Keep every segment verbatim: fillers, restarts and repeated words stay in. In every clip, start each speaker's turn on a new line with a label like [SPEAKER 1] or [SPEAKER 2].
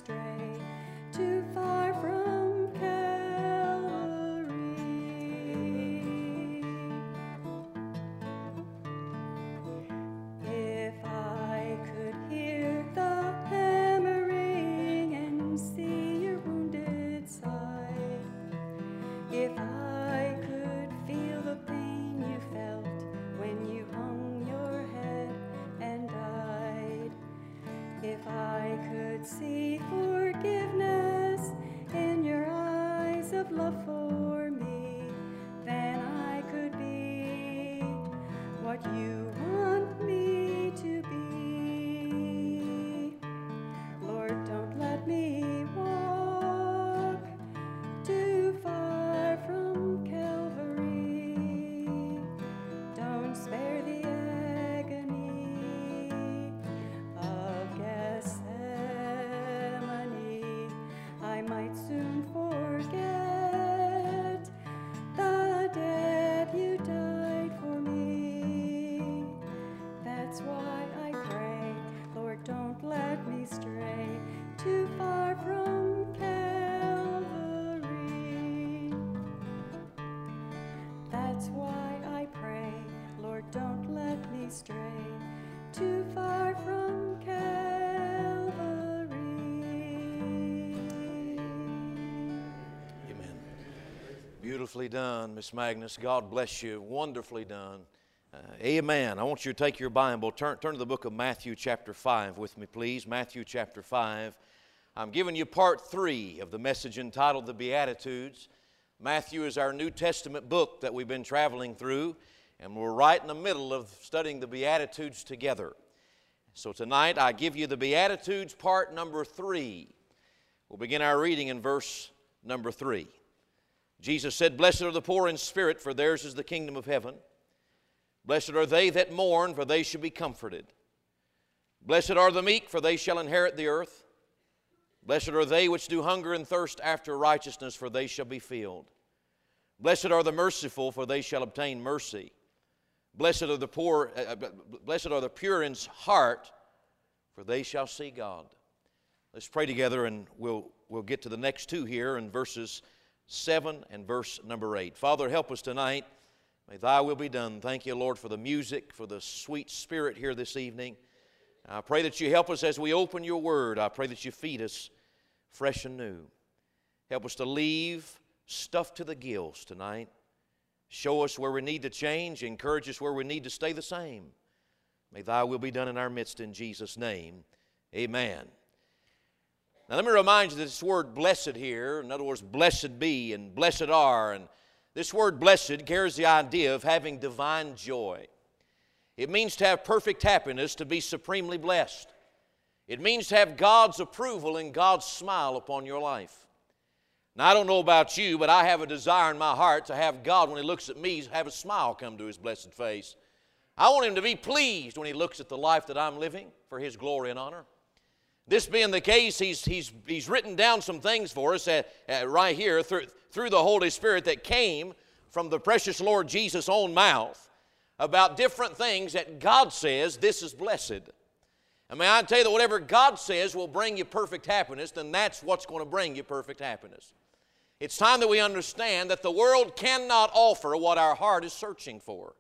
[SPEAKER 1] stray too far from Calvary. If I could hear the hammering and see your wounded side, if I could feel the pain you felt when you hung your head and died, if I could see forgiveness in your eyes of love for me, then I could be what you want me to be. Lord, don't let me walk too far from Calvary. Don't spare the agony of Gethsemane. I might soon forget the death you died for me. That's why I pray, Lord, don't let me stray too far from Calvary. That's why I pray, Lord, don't let me stray too far from Calvary.
[SPEAKER 2] Amen. Beautifully done, Miss Magnus. God bless you. Wonderfully done. Uh, amen. I want you to take your Bible. Turn, turn to the book of Matthew chapter five with me, please. Matthew chapter five. I'm giving you part three of the message entitled The Beatitudes. Matthew is our New Testament book that we've been traveling through, and we're right in the middle of studying the Beatitudes together. So tonight I give you the Beatitudes part number three. We'll begin our reading in verse number three. Jesus said, "Blessed are the poor in spirit, for theirs is the kingdom of heaven. Blessed are they that mourn, for they shall be comforted. Blessed are the meek, for they shall inherit the earth. Blessed are they which do hunger and thirst after righteousness, for they shall be filled. Blessed are the merciful, for they shall obtain mercy. Blessed are the poor, uh, blessed are the pure in heart, for they shall see God." Let's pray together, and we'll we'll get to the next two here in verses seven and verse number eight. Father, help us tonight. May Thy will be done. Thank you, Lord, for the music, for the sweet spirit here this evening. I pray that you help us as we open your word. I pray that you feed us fresh and new. Help us to leave stuff to the gills tonight. Show us where we need to change. Encourage us where we need to stay the same. May Thy will be done in our midst in Jesus' name. Amen. Now let me remind you that this word blessed here, in other words, blessed be and blessed are, and this word blessed carries the idea of having divine joy. It means to have perfect happiness, to be supremely blessed. It means to have God's approval and God's smile upon your life. Now, I don't know about you, but I have a desire in my heart to have God, when He looks at me, have a smile come to His blessed face. I want Him to be pleased when He looks at the life that I'm living for His glory and honor. This being the case, He's, he's, he's written down some things for us uh, uh, right here through, through the Holy Spirit that came from the precious Lord Jesus' own mouth about different things that God says this is blessed. I mean, I tell you that whatever God says will bring you perfect happiness, then that's what's going to bring you perfect happiness. It's time that we understand that the world cannot offer what our heart is searching for.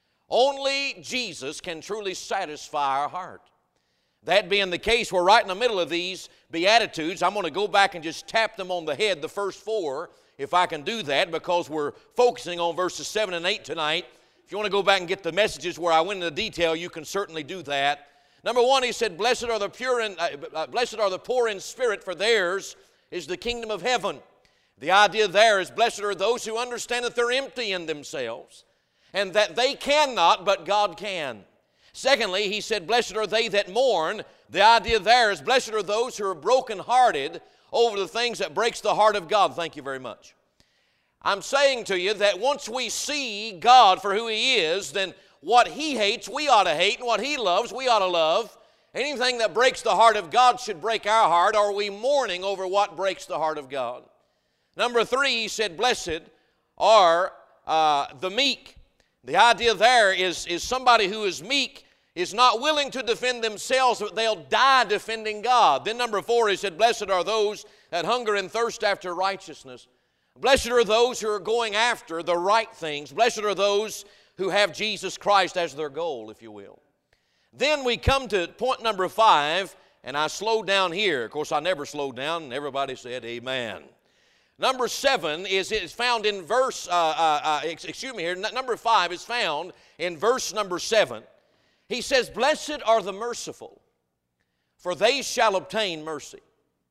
[SPEAKER 2] Only Jesus can truly satisfy our heart. That being the case, we're right in the middle of these Beatitudes. I'm going to go back and just tap them on the head, the first four, if I can do that, because we're focusing on verses seven and eight tonight. If you want to go back and get the messages where I went into detail, you can certainly do that. Number one, he said, blessed are the pure in, uh, uh, blessed are the poor in spirit, for theirs is the kingdom of heaven. The idea there is blessed are those who understand that they're empty in themselves and that they cannot, but God can. Secondly, he said, blessed are they that mourn. The idea there is blessed are those who are brokenhearted over the things that breaks the heart of God. Thank you very much. I'm saying to you that once we see God for who He is, then what He hates, we ought to hate, and what He loves, we ought to love. Anything that breaks the heart of God should break our heart. Are we mourning over what breaks the heart of God? Number three, he said, blessed are uh, the meek. The idea there is, is somebody who is meek is not willing to defend themselves, but they'll die defending God. Then number four, he said, blessed are those that hunger and thirst after righteousness. Blessed are those who are going after the right things. Blessed are those who have Jesus Christ as their goal, if you will. Then we come to point number five, and I slowed down here. Of course, I never slowed down, and everybody said amen. Number seven is, is found in verse, uh, uh, uh, excuse me here, number five is found in verse number seven. He says, blessed are the merciful, for they shall obtain mercy.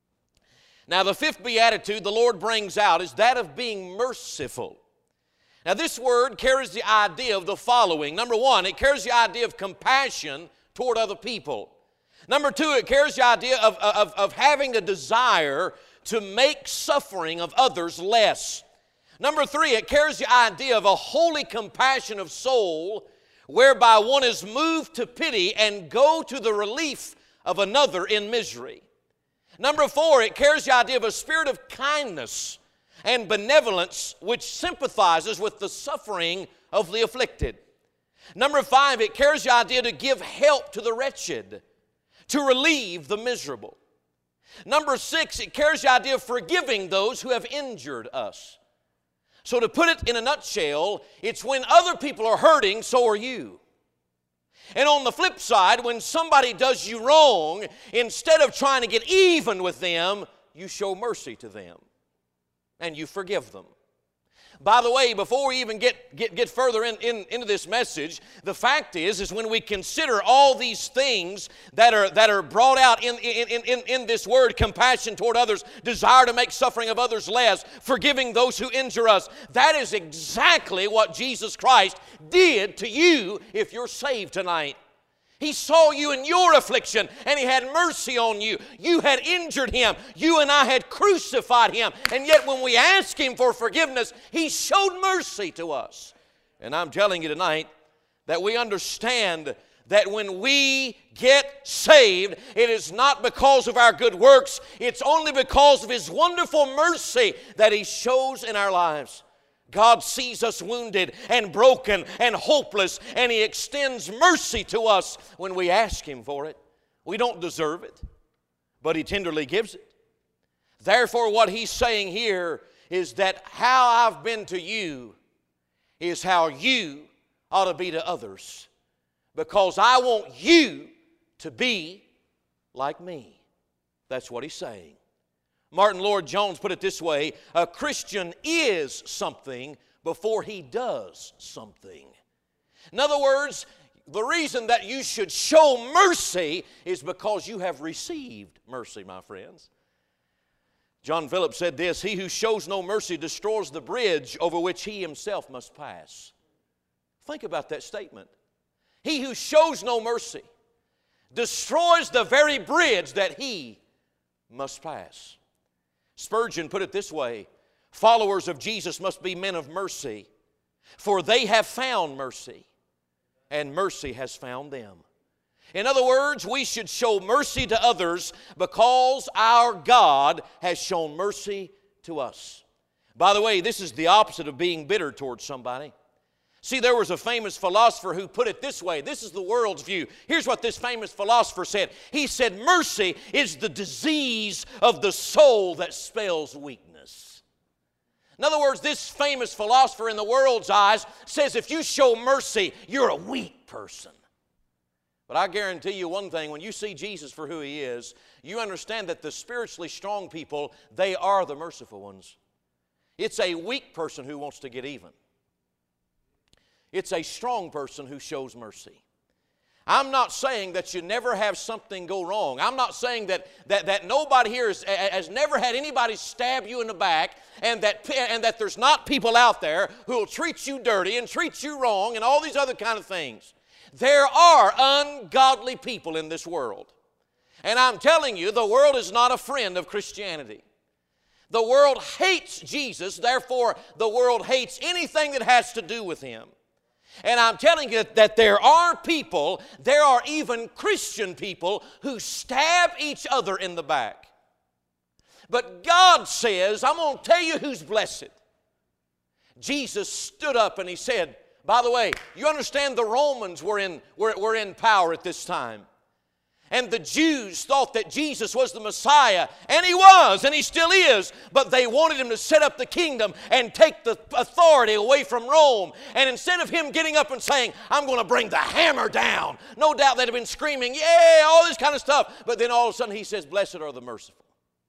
[SPEAKER 2] Now, the fifth beatitude the Lord brings out is that of being merciful. Now, this word carries the idea of the following. Number one, it carries the idea of compassion toward other people. Number two, it carries the idea of, of, of having a desire to make suffering of others less. Number three, it carries the idea of a holy compassion of soul, whereby one is moved to pity and go to the relief of another in misery. Number four, it carries the idea of a spirit of kindness and benevolence which sympathizes with the suffering of the afflicted. Number five, it carries the idea to give help to the wretched, to relieve the miserable. Number six, it carries the idea of forgiving those who have injured us. So to put it in a nutshell, it's when other people are hurting, so are you. And on the flip side, when somebody does you wrong, instead of trying to get even with them, you show mercy to them and you forgive them. By the way, before we even get, get, get further in, in, into this message, the fact is, is when we consider all these things that are, that are brought out in, in, in, in this word, compassion toward others, desire to make suffering of others less, forgiving those who injure us, that is exactly what Jesus Christ did to you if you're saved tonight. He saw you in your affliction, and He had mercy on you. You had injured Him. You and I had crucified Him. And yet when we ask Him for forgiveness, He showed mercy to us. And I'm telling you tonight that we understand that when we get saved, it is not because of our good works. It's only because of His wonderful mercy that He shows in our lives. God sees us wounded and broken and hopeless, and He extends mercy to us when we ask Him for it. We don't deserve it, but He tenderly gives it. Therefore, what He's saying here is that how I've been to you is how you ought to be to others, because I want you to be like me. That's what He's saying. Martin Lloyd-Jones put it this way: a Christian is something before he does something. In other words, the reason that you should show mercy is because you have received mercy, my friends. John Phillips said this: he who shows no mercy destroys the bridge over which he himself must pass. Think about that statement. He who shows no mercy destroys the very bridge that he must pass. Spurgeon put it this way: followers of Jesus must be men of mercy, for they have found mercy, and mercy has found them. In other words, we should show mercy to others because our God has shown mercy to us. By the way, this is the opposite of being bitter towards somebody. See, there was a famous philosopher who put it this way. This is the world's view. Here's what this famous philosopher said. He said, mercy is the disease of the soul that spells weakness. In other words, this famous philosopher in the world's eyes says if you show mercy, you're a weak person. But I guarantee you one thing: when you see Jesus for who He is, you understand that the spiritually strong people, they are the merciful ones. It's a weak person who wants to get even. It's a strong person who shows mercy. I'm not saying that you never have something go wrong. I'm not saying that, that, that nobody here has, has never had anybody stab you in the back, and that, and that there's not people out there who will treat you dirty and treat you wrong and all these other kind of things. There are ungodly people in this world. And I'm telling you, the world is not a friend of Christianity. The world hates Jesus, therefore the world hates anything that has to do with Him. And I'm telling you that there are people, there are even Christian people who stab each other in the back. But God says, I'm going to tell you who's blessed. Jesus stood up and He said, By the way, you understand the Romans were in, were, were in power at this time. And the Jews thought that Jesus was the Messiah, and He was, and He still is. But they wanted Him to set up the kingdom and take the authority away from Rome. And instead of Him getting up and saying, I'm going to bring the hammer down, no doubt they'd have been screaming, yeah, all this kind of stuff. But then all of a sudden He says, blessed are the merciful,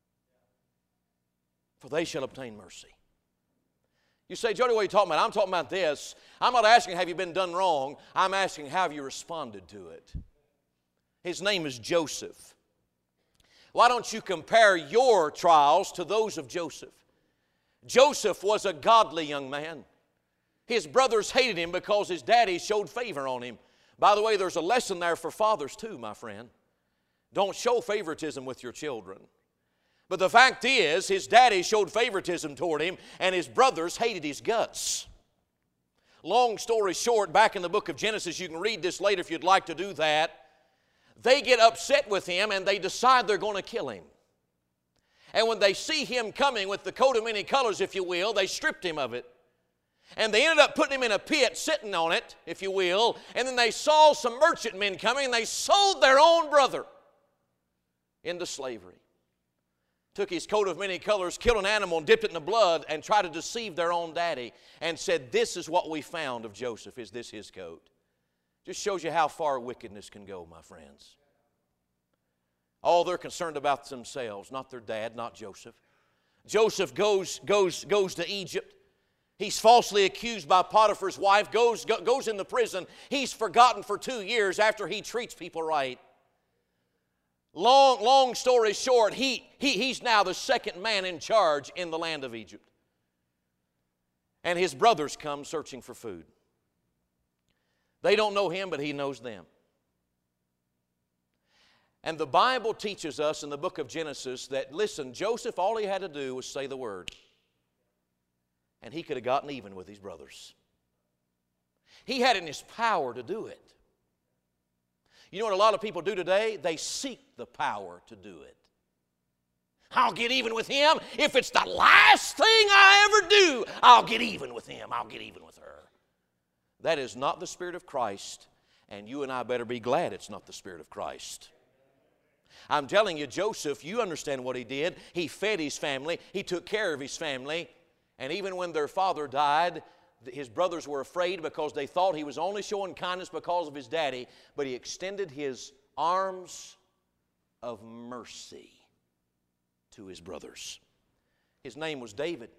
[SPEAKER 2] for they shall obtain mercy. You say, Jody, what are you talking about? I'm talking about this. I'm not asking, have you been done wrong? I'm asking, how have you responded to it? His name is Joseph. Why don't you compare your trials to those of Joseph? Joseph was a godly young man. His brothers hated him because his daddy showed favor on him. By the way, there's a lesson there for fathers too, my friend. Don't show favoritism with your children. But the fact is, his daddy showed favoritism toward him, and his brothers hated his guts. Long story short, back in the book of Genesis, you can read this later if you'd like to do that. They get upset with him and they decide they're going to kill him. And when they see him coming with the coat of many colors, if you will, they stripped him of it. And they ended up putting him in a pit, sitting on it, if you will. And then they saw some merchantmen coming and they sold their own brother into slavery. Took his coat of many colors, killed an animal, dipped it in the blood, and tried to deceive their own daddy. And said, this is what we found of Joseph. Is this his coat? Just shows you how far wickedness can go, my friends. All they're concerned about themselves, not their dad, not Joseph. Joseph goes, goes, goes to Egypt. He's falsely accused by Potiphar's wife, goes, go, goes into prison. He's forgotten for two years after he treats people right. Long, long story short, he, he, he's now the second man in charge in the land of Egypt. And his brothers come searching for food. They don't know him, but he knows them. And the Bible teaches us in the book of Genesis that, listen, Joseph, all he had to do was say the word. And he could have gotten even with his brothers. He had it in his power to do it. You know what a lot of people do today? They seek the power to do it. I'll get even with him. If it's the last thing I ever do, I'll get even with him. I'll get even with her. That is not the Spirit of Christ, and you and I better be glad it's not the Spirit of Christ. I'm telling you, Joseph, you understand what he did. He fed his family. He took care of his family. And even when their father died, his brothers were afraid because they thought he was only showing kindness because of his daddy, but he extended his arms of mercy to his brothers. His name was David.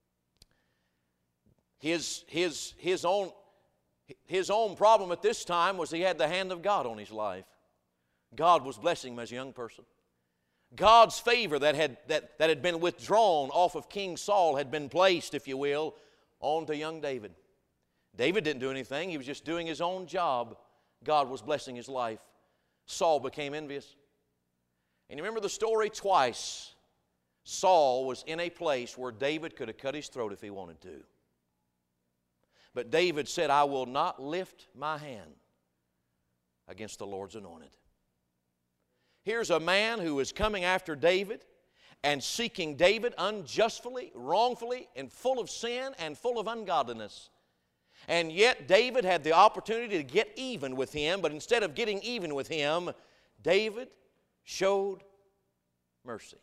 [SPEAKER 2] His, his, his own... His own problem at this time was he had the hand of God on his life. God was blessing him as a young person. God's favor that had, that, that had been withdrawn off of King Saul had been placed, if you will, onto young David. David didn't do anything. He was just doing his own job. God was blessing his life. Saul became envious. And you remember the story twice. Saul was in a place where David could have cut his throat if he wanted to. But David said, I will not lift my hand against the Lord's anointed. Here's a man who is coming after David and seeking David unjustly, wrongfully, and full of sin and full of ungodliness. And yet David had the opportunity to get even with him, but instead of getting even with him, David showed mercy.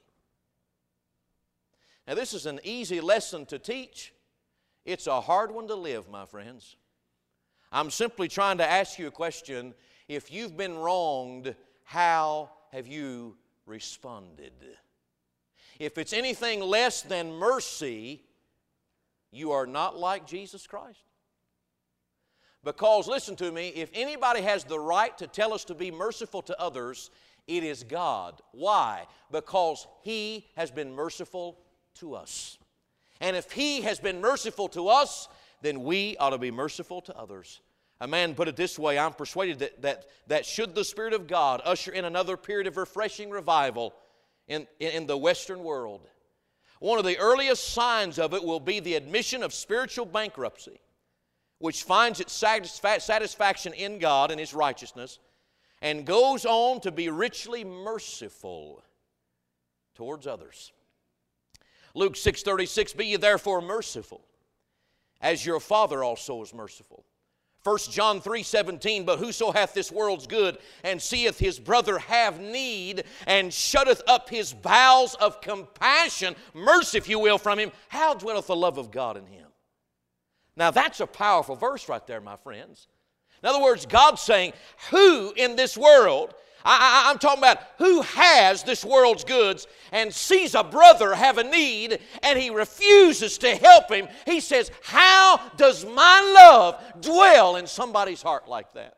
[SPEAKER 2] Now this is an easy lesson to teach. It's a hard one to live, my friends. I'm simply trying to ask you a question. If you've been wronged, how have you responded? If it's anything less than mercy, you are not like Jesus Christ. Because, listen to me, if anybody has the right to tell us to be merciful to others, it is God. Why? Because He has been merciful to us. And if He has been merciful to us, then we ought to be merciful to others. A man put it this way, I'm persuaded that, that, that should the Spirit of God usher in another period of refreshing revival in, in the Western world, one of the earliest signs of it will be the admission of spiritual bankruptcy, which finds its satisfaction in God and His righteousness, and goes on to be richly merciful towards others. Luke six thirty-six, be ye therefore merciful, as your Father also is merciful. First John three seventeen, but whoso hath this world's good, and seeth his brother have need, and shutteth up his bowels of compassion, mercy, if you will, from him, how dwelleth the love of God in him? Now that's a powerful verse right there, my friends. In other words, God's saying, who in this world, I, I, I'm talking about who has this world's goods and sees a brother have a need and he refuses to help him. He says, how does my love dwell in somebody's heart like that?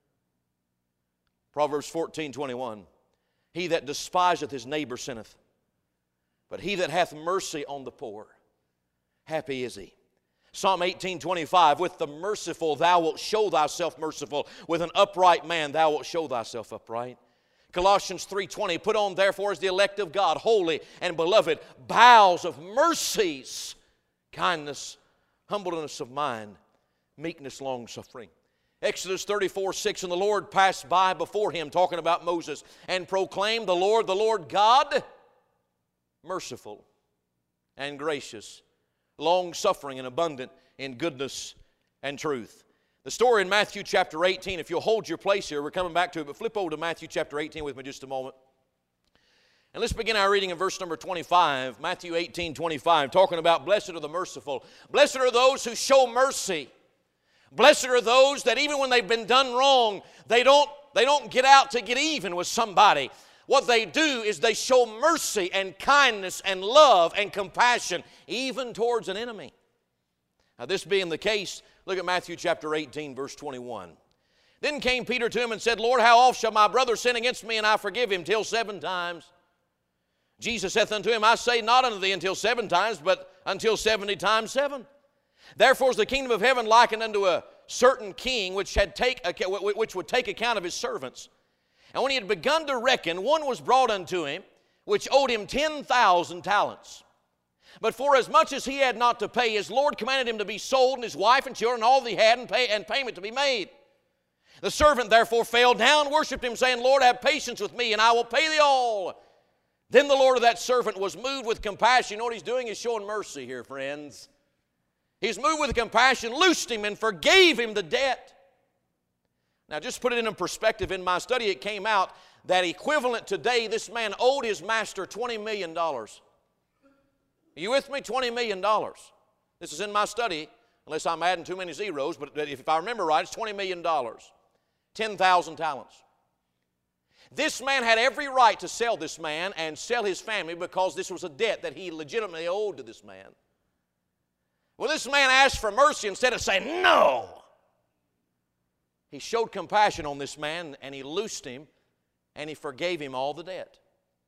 [SPEAKER 2] Proverbs fourteen twenty-one, he that despiseth his neighbor sinneth, but he that hath mercy on the poor, happy is he. Psalm eighteen twenty-five, with the merciful thou wilt show thyself merciful. With an upright man thou wilt show thyself upright. Colossians three twenty, put on therefore as the elect of God, holy and beloved, bowels of mercies, kindness, humbleness of mind, meekness, long-suffering. Exodus thirty-four six, and the Lord passed by before him, talking about Moses, and proclaimed, the Lord, the Lord God, merciful and gracious, long-suffering and abundant in goodness and truth. The story in Matthew chapter eighteen, if you'll hold your place here, we're coming back to it, but flip over to Matthew chapter eighteen with me just a moment. And let's begin our reading in verse number twenty-five, Matthew eighteen twenty-five, talking about blessed are the merciful. Blessed are those who show mercy. Blessed are those that even when they've been done wrong, they don't, they don't get out to get even with somebody. What they do is they show mercy and kindness and love and compassion even towards an enemy. Now this being the case, look at Matthew chapter eighteen, verse twenty-one. Then came Peter to him and said, Lord, how oft shall my brother sin against me and I forgive him? Till seven times. Jesus saith unto him, I say not unto thee until seven times, but until seventy times seven. Therefore is the kingdom of heaven likened unto a certain king which, had take, which would take account of his servants. And when he had begun to reckon, one was brought unto him, which owed him ten thousand talents. But for as much as he had not to pay, his Lord commanded him to be sold, and his wife and children, and all that he had, and, pay, and payment to be made. The servant therefore fell down, worshipped him, saying, Lord, have patience with me, and I will pay thee all. Then the Lord of that servant was moved with compassion. You know what he's doing? He's showing mercy here, friends. He's moved with compassion, loosed him, and forgave him the debt. Now, just put it in perspective, in my study it came out that equivalent today, this man owed his master twenty million dollars. Are you with me? twenty million dollars. This is in my study, unless I'm adding too many zeros, but if I remember right, it's twenty million dollars. ten thousand talents. This man had every right to sell this man and sell his family because this was a debt that he legitimately owed to this man. Well, this man asked for mercy instead of saying, no. He showed compassion on this man, and he loosed him, and he forgave him all the debt.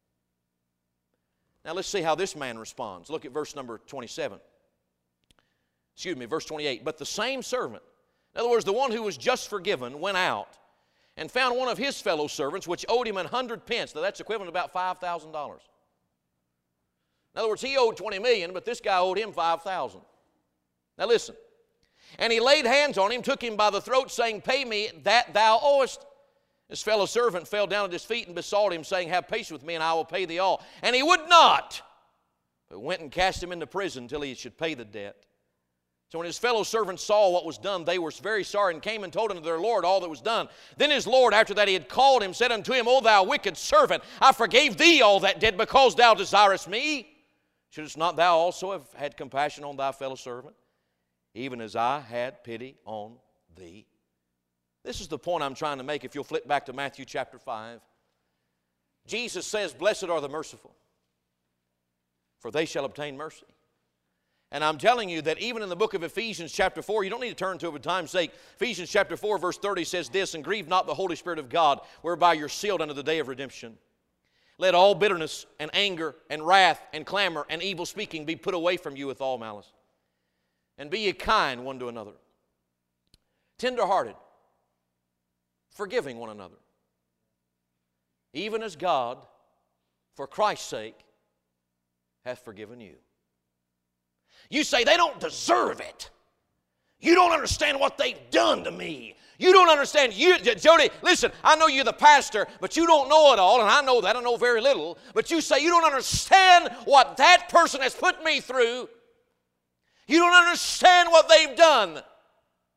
[SPEAKER 2] Now let's see how this man responds. Look at verse number twenty-seven. Excuse me, verse twenty-eight. But the same servant, in other words, the one who was just forgiven, went out and found one of his fellow servants which owed him an hundred pence. Now that's equivalent to about five thousand dollars. In other words, he owed twenty million dollars, but this guy owed him five thousand dollars. Now listen. And he laid hands on him, took him by the throat, saying, pay me that thou owest. His fellow servant fell down at his feet and besought him, saying, have patience with me, and I will pay thee all. And he would not, but went and cast him into prison until he should pay the debt. So when his fellow servants saw what was done, they were very sorry, and came and told unto their Lord all that was done. Then his Lord, after that he had called him, said unto him, O thou wicked servant, I forgave thee all that debt, because thou desirest me. Shouldest not thou also have had compassion on thy fellow servant, even as I had pity on thee? This is the point I'm trying to make. If you'll flip back to Matthew chapter five. Jesus says, blessed are the merciful, for they shall obtain mercy. And I'm telling you that even in the book of Ephesians chapter four, you don't need to turn to it for time's sake. Ephesians chapter four verse thirty says this, and grieve not the Holy Spirit of God, whereby you're sealed unto the day of redemption. Let all bitterness and anger and wrath and clamor and evil speaking be put away from you with all malice. And be ye kind one to another, tenderhearted, forgiving one another, even as God, for Christ's sake, hath forgiven you. You say, they don't deserve it. You don't understand what they've done to me. You don't understand. You, Jody, listen, I know you're the pastor, but you don't know it all, and I know that. I know very little. But you say you don't understand what that person has put me through. You don't understand what they've done.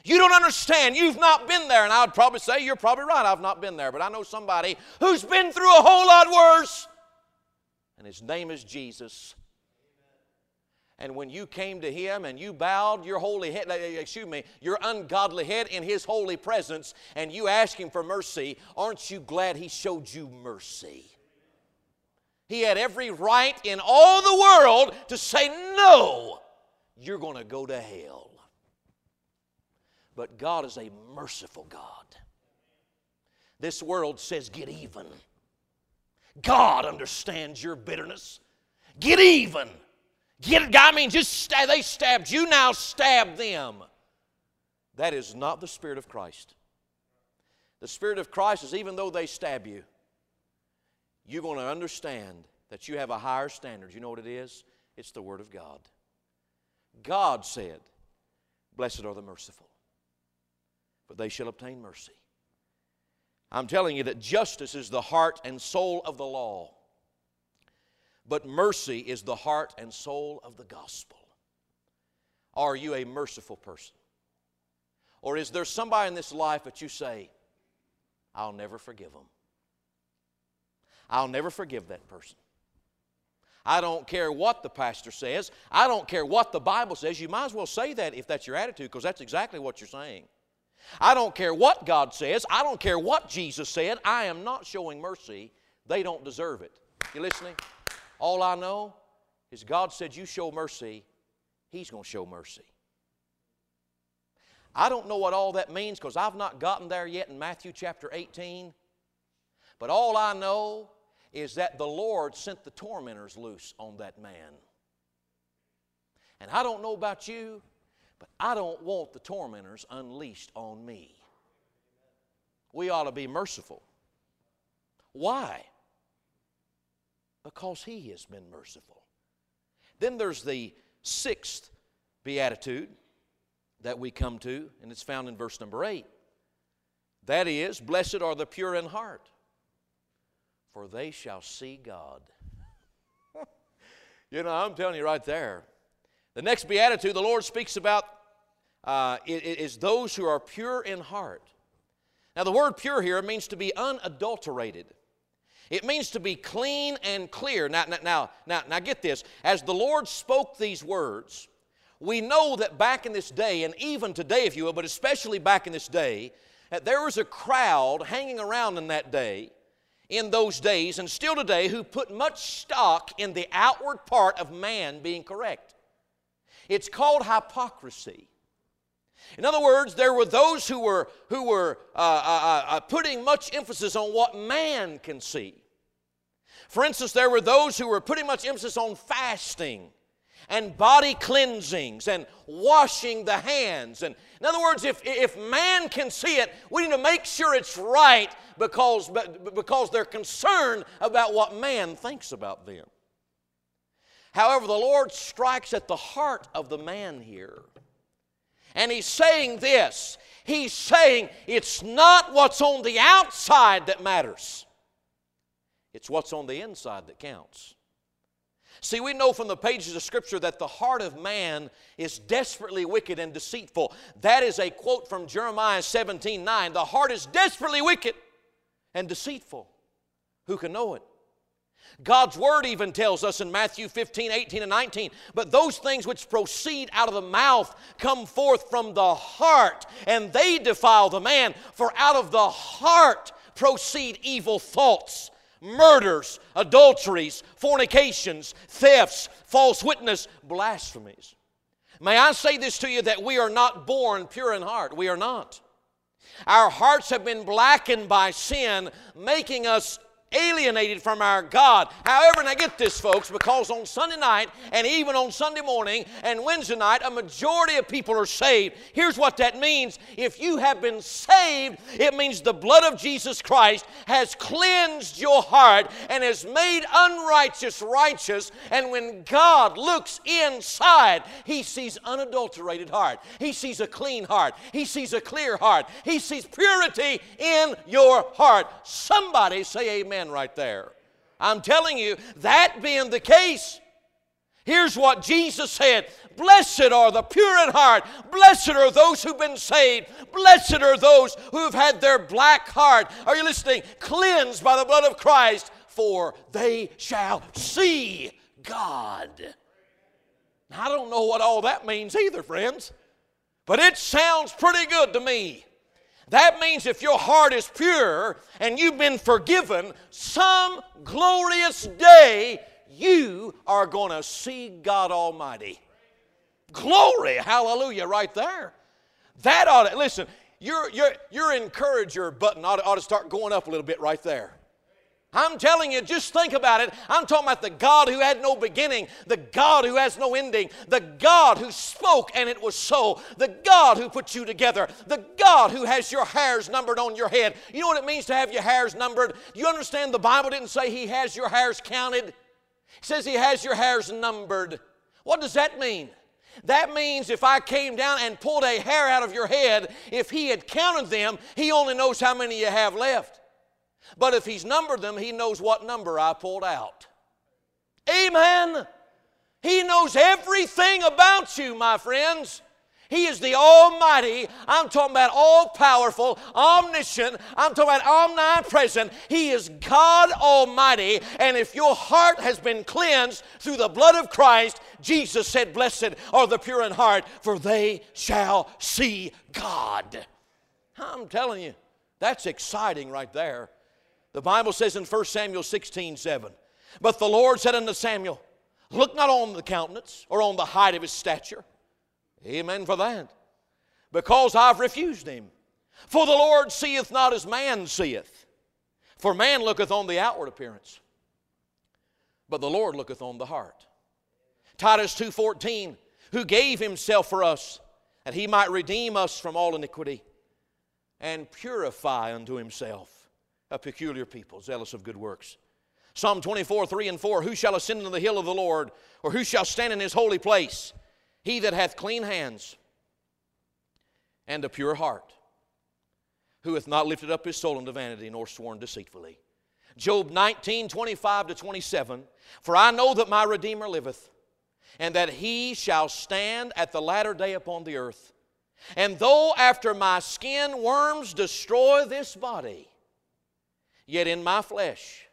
[SPEAKER 2] You don't understand. You've not been there. And I would probably say, you're probably right, I've not been there. But I know somebody who's been through a whole lot worse. And his name is Jesus. And when you came to him and you bowed your holy head, excuse me, your ungodly head in his holy presence, and you asked him for mercy, aren't you glad he showed you mercy? He had every right in all the world to say, no, you're going to go to hell. But God is a merciful God. This world says, get even. God understands your bitterness. Get even. Get it, I mean, just stab, they stabbed you, now stab them. That is not the Spirit of Christ. The Spirit of Christ is, even though they stab you, you're going to understand that you have a higher standard. You know what it is? It's the Word of God. God said, blessed are the merciful, for they shall obtain mercy. I'm telling you that justice is the heart and soul of the law. But mercy is the heart and soul of the gospel. Are you a merciful person? Or is there somebody in this life that you say, I'll never forgive them. I'll never forgive that person. I don't care what the pastor says. I don't care what the Bible says. You might as well say that if that's your attitude, because that's exactly what you're saying. I don't care what God says. I don't care what Jesus said. I am not showing mercy. They don't deserve it. You listening? All I know is God said you show mercy, He's going to show mercy. I don't know what all that means because I've not gotten there yet in Matthew chapter eighteen. But all I know is that the Lord sent the tormentors loose on that man. And I don't know about you, but I don't want the tormentors unleashed on me. We ought to be merciful. Why? Because He has been merciful. Then there's the sixth beatitude that we come to, and it's found in verse number eight. That is, blessed are the pure in heart, for they shall see God. You know, I'm telling you right there. The next beatitude the Lord speaks about uh, is those who are pure in heart. Now, the word pure here means to be unadulterated. It means to be clean and clear. Now, now, now, now get this. As the Lord spoke these words, we know that back in this day, and even today if you will, but especially back in this day, that there was a crowd hanging around in that day, in those days, and still today, who put much stock in the outward part of man being correct. It's called hypocrisy. In other words, there were those who were, who were uh, uh, uh, putting much emphasis on what man can see. For instance, there were those who were putting much emphasis on fasting and body cleansings and washing the hands. And in other words, if, if man can see it, we need to make sure it's right because, because they're concerned about what man thinks about them. However, the Lord strikes at the heart of the man here. And He's saying this. He's saying it's not what's on the outside that matters. It's what's on the inside that counts. See, we know from the pages of Scripture that the heart of man is desperately wicked and deceitful. That is a quote from Jeremiah seventeen nine. The heart is desperately wicked and deceitful. Who can know it? God's Word even tells us in Matthew fifteen, eighteen, and nineteen, but those things which proceed out of the mouth come forth from the heart, and they defile the man. For out of the heart proceed evil thoughts, murders, adulteries, fornications, thefts, false witness, blasphemies. May I say this to you, that we are not born pure in heart. We are not. Our hearts have been blackened by sin, making us alienated from our God. However, now get this, folks, because on Sunday night and even on Sunday morning and Wednesday night, a majority of people are saved. Here's what that means. If you have been saved, it means the blood of Jesus Christ has cleansed your heart and has made unrighteous righteous. And when God looks inside, He sees unadulterated heart. He sees a clean heart. He sees a clear heart. He sees purity in your heart. Somebody say amen right there. I'm telling you, that being the case, Here's what Jesus said. Blessed are the pure in heart. Blessed are those who've been saved. Blessed are those who've had their black heart, are you listening? Cleansed by the blood of Christ, for they shall see God. Now, I don't know what all that means either, friends, but it sounds pretty good to me. That means if your heart is pure and you've been forgiven, some glorious day you are going to see God Almighty. Glory, hallelujah, right there. That ought to, listen, your, your, your encourager button ought to, ought to start going up a little bit right there. I'm telling you, just think about it. I'm talking about the God who had no beginning, the God who has no ending, the God who spoke and it was so, the God who put you together, the God who has your hairs numbered on your head. You know what it means to have your hairs numbered? You understand the Bible didn't say He has your hairs counted. It says He has your hairs numbered. What does that mean? That means if I came down and pulled a hair out of your head, if He had counted them, He only knows how many you have left. But if He's numbered them, He knows what number I pulled out. Amen. He knows everything about you, my friends. He is the Almighty. I'm talking about all-powerful, omniscient. I'm talking about omnipresent. He is God Almighty. And if your heart has been cleansed through the blood of Christ, Jesus said, blessed are the pure in heart, for they shall see God. I'm telling you, that's exciting right there. The Bible says in First Samuel sixteen seven, but the Lord said unto Samuel, look not on the countenance or on the height of his stature. Amen for that. Because I've refused him. For the Lord seeth not as man seeth. For man looketh on the outward appearance, but the Lord looketh on the heart. Titus two fourteen, who gave himself for us, that he might redeem us from all iniquity, and purify unto himself a peculiar people, zealous of good works. Psalm twenty-four, three and four, who shall ascend into the hill of the Lord, or who shall stand in his holy place? He that hath clean hands and a pure heart, who hath not lifted up his soul unto vanity, nor sworn deceitfully. Job nineteen, twenty-five to twenty-seven, for I know that my Redeemer liveth, and that he shall stand at the latter day upon the earth. And though after my skin worms destroy this body, yet in my flesh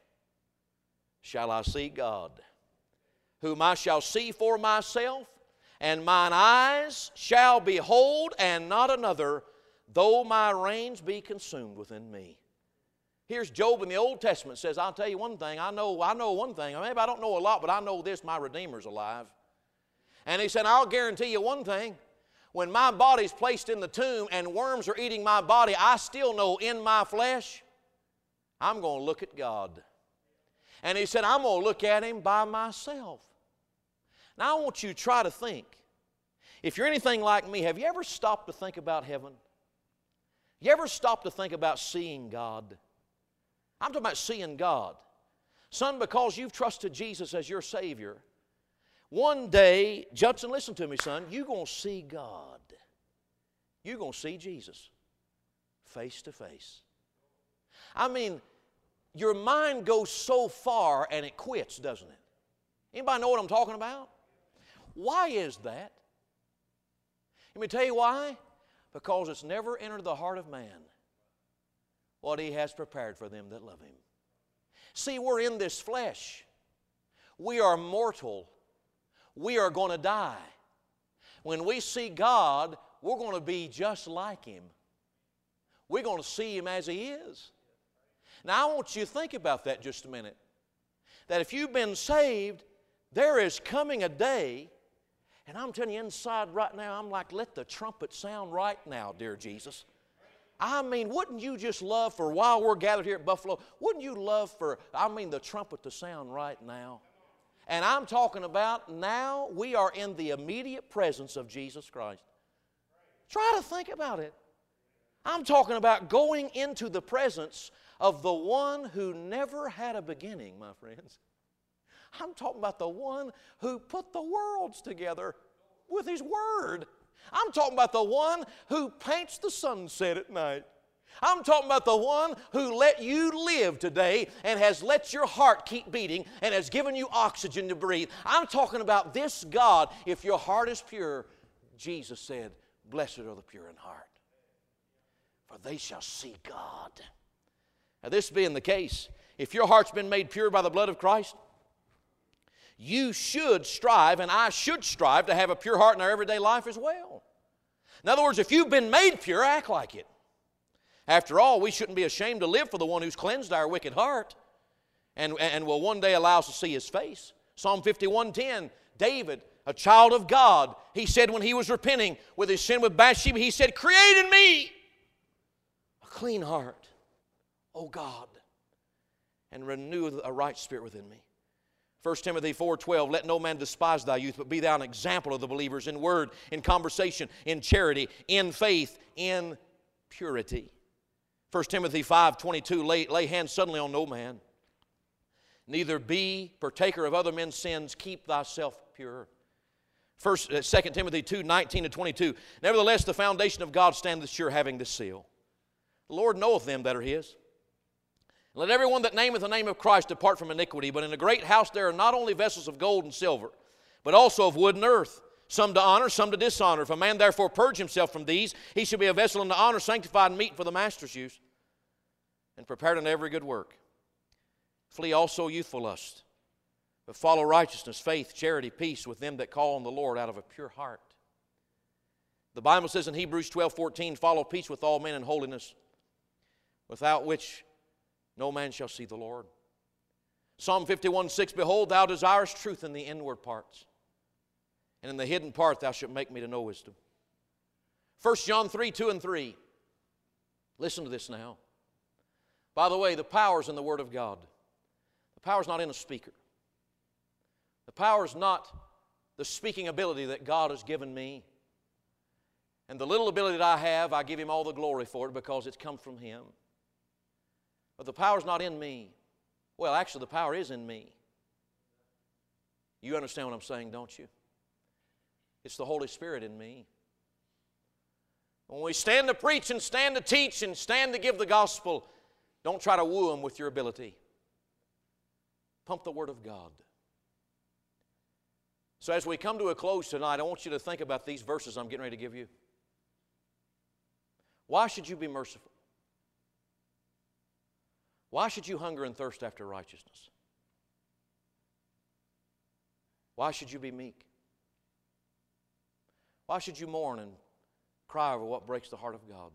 [SPEAKER 2] shall I see God, whom I shall see for myself, and mine eyes shall behold, and not another, though my reins be consumed within me. Here's Job in the Old Testament says, I'll tell you one thing, I know, I know one thing, maybe I don't know a lot, but I know this, my Redeemer's alive. And he said, I'll guarantee you one thing, when my body's placed in the tomb and worms are eating my body, I still know in my flesh, I'm going to look at God. And he said, I'm going to look at Him by myself. Now, I want you to try to think. If you're anything like me, have you ever stopped to think about heaven? You ever stopped to think about seeing God? I'm talking about seeing God. Son, because you've trusted Jesus as your Savior, one day, Judson, listen to me, son, you're going to see God. You're going to see Jesus face to face. I mean, your mind goes so far and it quits, doesn't it? Anybody know what I'm talking about? Why is that? Let me tell you why. Because it's never entered the heart of man what He has prepared for them that love Him. See, we're in this flesh. We are mortal. We are going to die. When we see God, we're going to be just like Him. We're going to see Him as He is. Now, I want you to think about that just a minute. That if you've been saved, there is coming a day, and I'm telling you inside right now, I'm like, let the trumpet sound right now, dear Jesus. I mean, wouldn't you just love for, while we're gathered here at Buffalo, wouldn't you love for, I mean, the trumpet to sound right now? And I'm talking about now we are in the immediate presence of Jesus Christ. Try to think about it. I'm talking about going into the presence of the one who never had a beginning, my friends. I'm talking about the one who put the worlds together with His Word. I'm talking about the one who paints the sunset at night. I'm talking about the one who let you live today and has let your heart keep beating and has given you oxygen to breathe. I'm talking about this God. If your heart is pure, Jesus said, blessed are the pure in heart, for they shall see God. Now, this being the case, if your heart's been made pure by the blood of Christ, you should strive, and I should strive, to have a pure heart in our everyday life as well. In other words, if you've been made pure, act like it. After all, we shouldn't be ashamed to live for the one who's cleansed our wicked heart and, and will one day allow us to see His face. Psalm fifty-one ten, David, a child of God, he said when he was repenting with his sin with Bathsheba, he said, create in me a clean heart, O God, and renew a right spirit within me. First Timothy four twelve, let no man despise thy youth, but be thou an example of the believers in word, in conversation, in charity, in faith, in purity. First Timothy five twenty-two, lay, lay hands suddenly on no man. Neither be partaker of other men's sins, keep thyself pure. First, uh, Second Timothy two nineteen to twenty-two, nevertheless the foundation of God standeth sure, having this seal. The Lord knoweth them that are His. Let everyone that nameth the name of Christ depart from iniquity. But in a great house there are not only vessels of gold and silver, but also of wood and earth, some to honor, some to dishonor. If a man therefore purge himself from these, he shall be a vessel unto honor, sanctified and meet for the master's use, and prepared unto every good work. Flee also youthful lust, but follow righteousness, faith, charity, peace with them that call on the Lord out of a pure heart. The Bible says in Hebrews twelve fourteen, follow peace with all men and holiness, without which no man shall see the Lord. Psalm fifty-one six, behold, thou desirest truth in the inward parts, and in the hidden part thou shalt make me to know wisdom. First John three two and three. Listen to this now. By the way, the power is in the Word of God. The power is not in a speaker. The power is not the speaking ability that God has given me. And the little ability that I have, I give Him all the glory for it because it's come from Him. But the power is not in me. Well, actually, the power is in me. You understand what I'm saying, don't you? It's the Holy Spirit in me. When we stand to preach and stand to teach and stand to give the gospel, don't try to woo them with your ability. Pump the Word of God. So as we come to a close tonight, I want you to think about these verses I'm getting ready to give you. Why should you be merciful? Why should you hunger and thirst after righteousness? Why should you be meek? Why should you mourn and cry over what breaks the heart of God?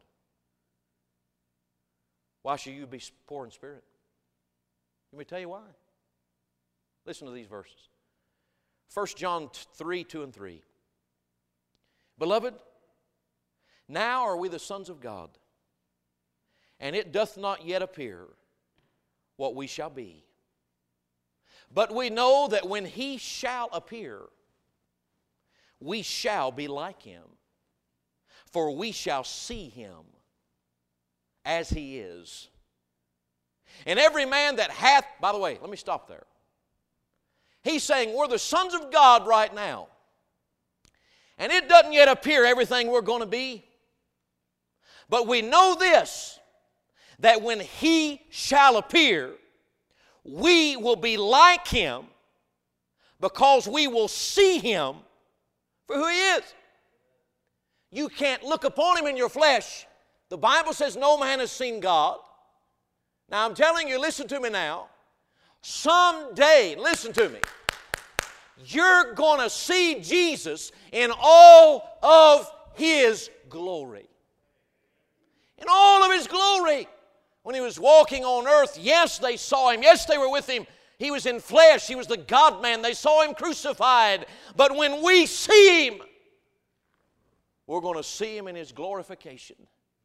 [SPEAKER 2] Why should you be poor in spirit? Let me tell you why. Listen to these verses. First John three two and three. Beloved, now are we the sons of God, and it doth not yet appear what we shall be. But we know that when He shall appear, we shall be like Him, for we shall see Him as He is. And every man that hath, by the way, let me stop there. He's saying we're the sons of God right now. And it doesn't yet appear everything we're going to be. But we know this, that when He shall appear, we will be like Him because we will see Him for who He is. You can't look upon Him in your flesh. The Bible says no man has seen God. Now I'm telling you, listen to me now. Someday, listen to me, you're going to see Jesus in all of His glory. In all of His glory. When He was walking on earth, yes, they saw Him. Yes, they were with Him. He was in flesh. He was the God-man. They saw Him crucified. But when we see Him, we're going to see Him in His glorification.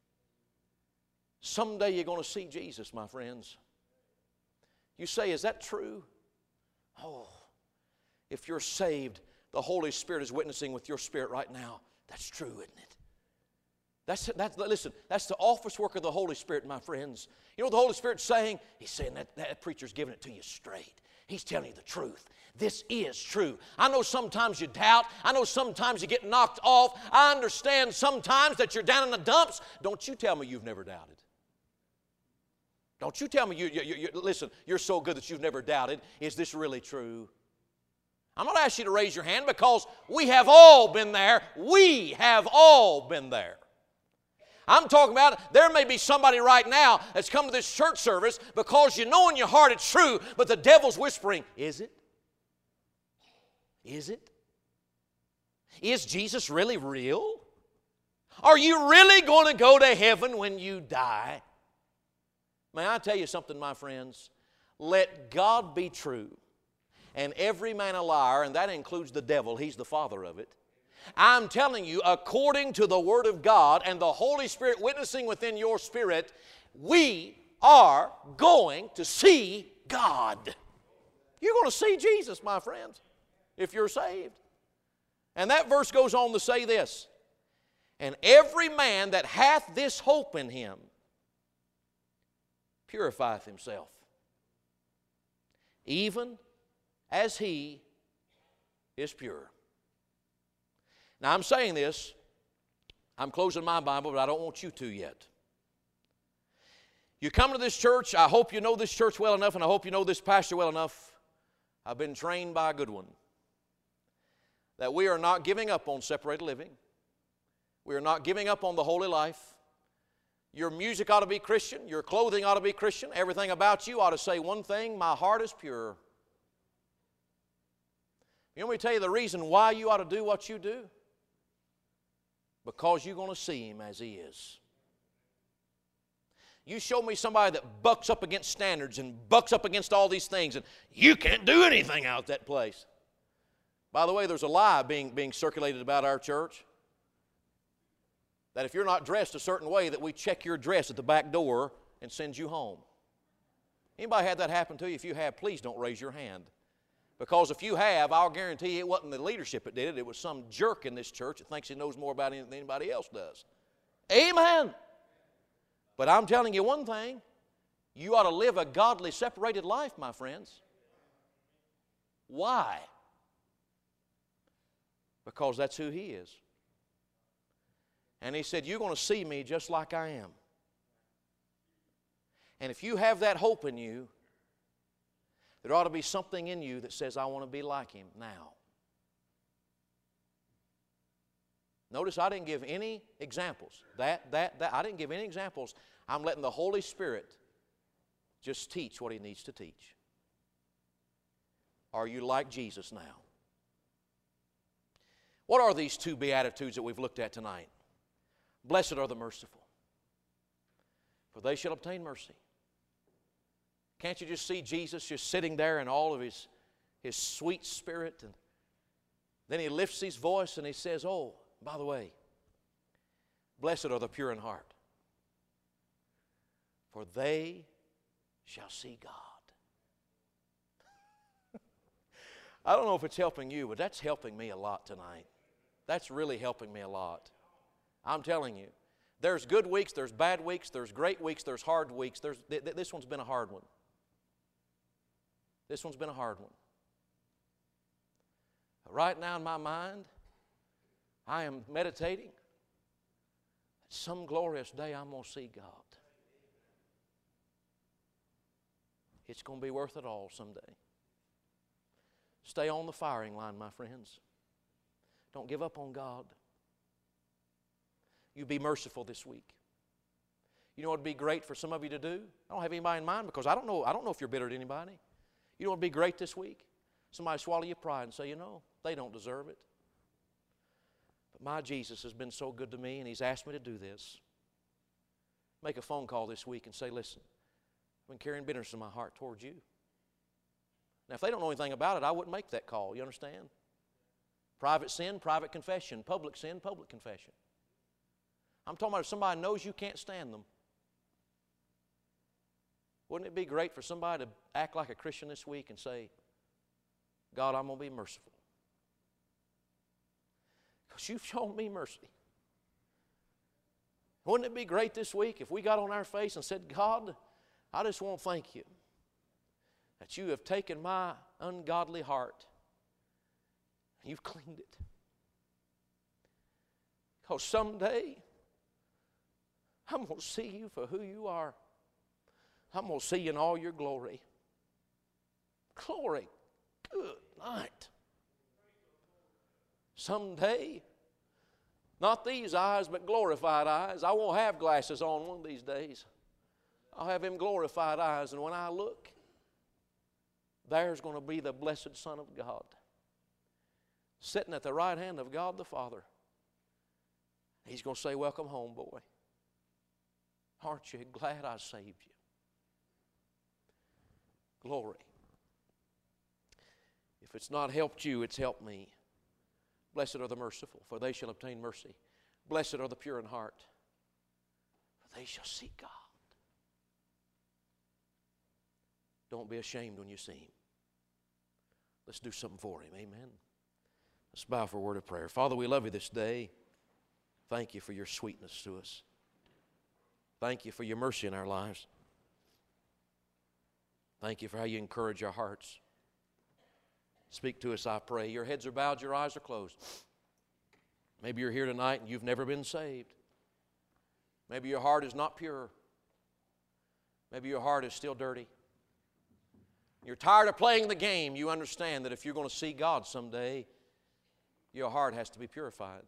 [SPEAKER 2] Someday you're going to see Jesus, my friends. You say, is that true? Oh, if you're saved, the Holy Spirit is witnessing with your spirit right now. That's true, isn't it? That's, that's, listen, that's the office work of the Holy Spirit, my friends. You know what the Holy Spirit's saying? He's saying that, that preacher's giving it to you straight. He's telling you the truth. This is true. I know sometimes you doubt. I know sometimes you get knocked off. I understand sometimes that you're down in the dumps. Don't you tell me you've never doubted. Don't you tell me, you, you, you, you, listen, you're so good that you've never doubted. Is this really true? I'm not asking you to raise your hand because we have all been there. We have all been there. I'm talking about there may be somebody right now that's come to this church service because you know in your heart it's true, but the devil's whispering, is it? Is it? Is Jesus really real? Are you really going to go to heaven when you die? May I tell you something, my friends? Let God be true and every man a liar, and that includes the devil. He's the father of it. I'm telling you, according to the Word of God and the Holy Spirit witnessing within your spirit, we are going to see God. You're going to see Jesus, my friends, if you're saved. And that verse goes on to say this, and every man that hath this hope in him purifieth himself, even as he is pure. Now, I'm saying this, I'm closing my Bible, but I don't want you to yet. You come to this church, I hope you know this church well enough, and I hope you know this pastor well enough. I've been trained by a good one that we are not giving up on separated living. We are not giving up on the holy life. Your music ought to be Christian. Your clothing ought to be Christian. Everything about you ought to say one thing, my heart is pure. You want me to tell you the reason why you ought to do what you do? Because you're going to see Him as He is. You show me somebody that bucks up against standards and bucks up against all these things, and you can't do anything out that place. By the way, there's a lie being, being circulated about our church that if you're not dressed a certain way, that we check your dress at the back door and send you home. Anybody had that happen to you? If you have, please don't raise your hand. Because if you have, I'll guarantee you it wasn't the leadership that did it. It was some jerk in this church that thinks he knows more about it than anybody else does. Amen. But I'm telling you one thing. You ought to live a godly, separated life, my friends. Why? Because that's who He is. And He said, you're going to see Me just like I am. And if you have that hope in you, there ought to be something in you that says, I want to be like Him now. Notice I didn't give any examples. That, that, that. I didn't give any examples. I'm letting the Holy Spirit just teach what He needs to teach. Are you like Jesus now? What are these two Beatitudes that we've looked at tonight? Blessed are the merciful, for they shall obtain mercy. Can't you just see Jesus just sitting there in all of His, his sweet spirit? And then He lifts His voice and He says, oh, by the way, blessed are the pure in heart, for they shall see God. I don't know if it's helping you, but that's helping me a lot tonight. That's really helping me a lot. I'm telling you, there's good weeks, there's bad weeks, there's great weeks, there's hard weeks. There's, th- th- this one's been a hard one. This one's been a hard one. Right now in my mind, I am meditating. Some glorious day I'm going to see God. It's going to be worth it all someday. Stay on the firing line, my friends. Don't give up on God. You be merciful this week. You know what would be great for some of you to do? I don't have anybody in mind because I don't know, I don't know if you're bitter to anybody. You know what would be great this week? Somebody swallow your pride and say, you know, they don't deserve it. But my Jesus has been so good to me and He's asked me to do this. Make a phone call this week and say, listen, I've been carrying bitterness in my heart towards you. Now, if they don't know anything about it, I wouldn't make that call. You understand? Private sin, private confession. Public sin, public confession. I'm talking about if somebody knows you can't stand them. Wouldn't it be great for somebody to act like a Christian this week and say, God, I'm going to be merciful. Because you've shown me mercy. Wouldn't it be great this week if we got on our face and said, God, I just want to thank you that you have taken my ungodly heart and you've cleaned it. Because someday I'm going to see you for who you are. I'm going to see you in all your glory. Glory. Good night. Someday, not these eyes, but glorified eyes. I won't have glasses on one of these days. I'll have Him glorified eyes, and when I look, there's going to be the blessed Son of God sitting at the right hand of God the Father. He's going to say, welcome home, boy. Aren't you glad I saved you? Glory. If it's not helped you, it's helped me. Blessed are the merciful, for they shall obtain mercy. Blessed are the pure in heart, for they shall see God. Don't be ashamed when you see Him. Let's do something for Him. Amen. Let's bow for a word of prayer. Father, we love You this day. Thank You for Your sweetness to us. Thank You for Your mercy in our lives. Thank You for how You encourage our hearts. Speak to us, I pray. Your heads are bowed, your eyes are closed. Maybe you're here tonight and you've never been saved. Maybe your heart is not pure. Maybe your heart is still dirty. You're tired of playing the game. You understand that if you're going to see God someday, your heart has to be purified.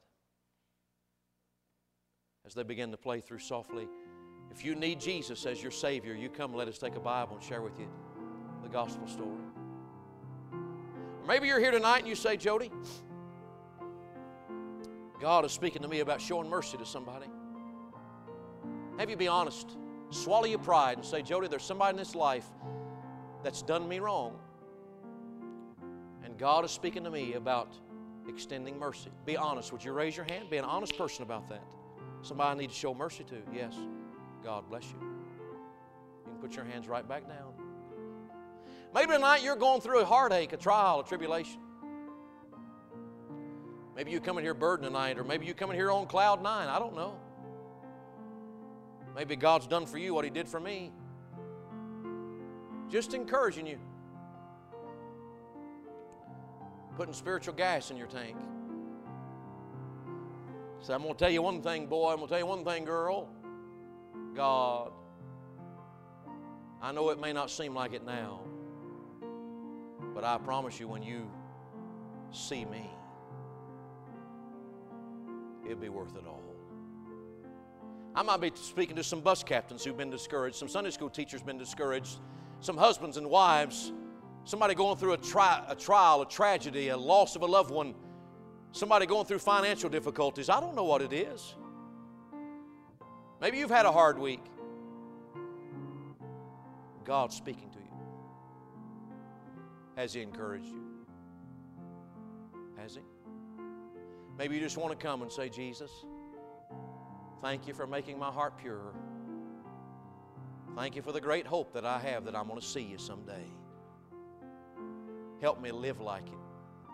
[SPEAKER 2] As they begin to play through softly, if you need Jesus as your Savior, you come, let us take a Bible and share with you the gospel story. Or maybe you're here tonight and you say, Jody, God is speaking to me about showing mercy to somebody. Have you be honest. Swallow your pride and say, Jody, there's somebody in this life that's done me wrong. And God is speaking to me about extending mercy. Be honest. Would you raise your hand? Be an honest person about that. Somebody I need to show mercy to. Yes. God bless you. You can put your hands right back down. Maybe tonight you're going through a heartache, a trial, a tribulation. Maybe you come in here burdened tonight, or maybe you come in here on cloud nine. I don't know. Maybe God's done for you what He did for me. Just encouraging you. Putting spiritual gas in your tank. So I'm going to tell you one thing, boy. I'm going to tell you one thing, girl. God, I know it may not seem like it now, but I promise you when you see me, it'll be worth it all. I might be speaking to some bus captains who've been discouraged, some Sunday school teachers been discouraged, some husbands and wives, somebody going through a, tri- a trial, a tragedy, a loss of a loved one, somebody going through financial difficulties. I don't know what it is. Maybe you've had a hard week. God's speaking to you. Has He encouraged you? Has He? Maybe you just want to come and say, Jesus, thank You for making my heart pure. Thank You for the great hope that I have that I'm going to see You someday. Help me live like it.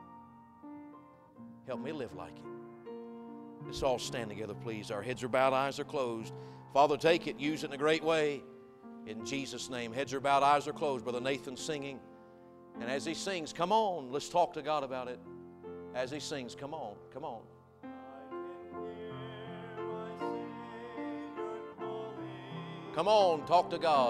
[SPEAKER 2] Help me live like it. Let's all stand together, please. Our heads are bowed, eyes are closed. Father, take it, use it in a great way. In Jesus' name, heads are bowed, eyes are closed. Brother Nathan's singing. And as he sings, come on, let's talk to God about it. As he sings, come on, come on. Come on, talk to God.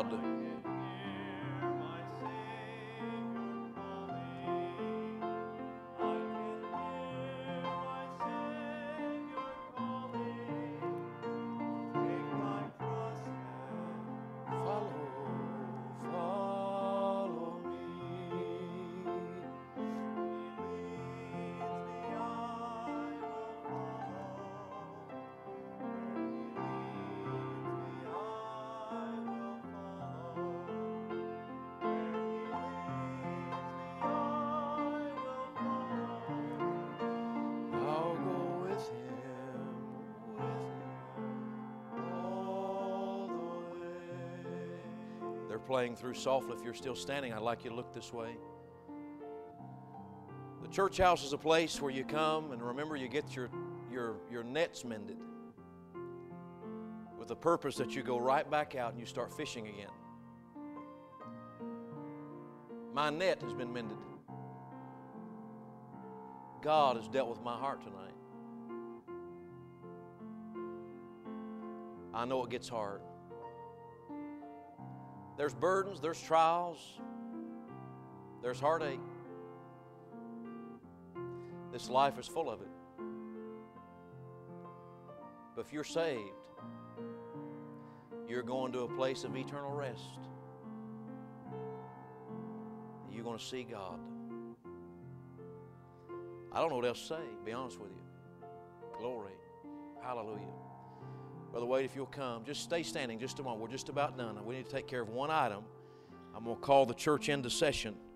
[SPEAKER 2] Playing through softly. If you're still standing, I'd like you to look this way. The church house is a place where you come and remember you get your, your, your nets mended with the purpose that you go right back out and you start fishing again. My net has been mended. God has dealt with my heart tonight. I know it gets hard. There's burdens, there's trials, there's heartache. This life is full of it. But if you're saved, you're going to a place of eternal rest. You're going to see God. I don't know what else to say, to be honest with you. Glory. Hallelujah. Brother Wade, if you'll come, just stay standing just a moment. We're just about done. We need to take care of one item. I'm going to call the church into session.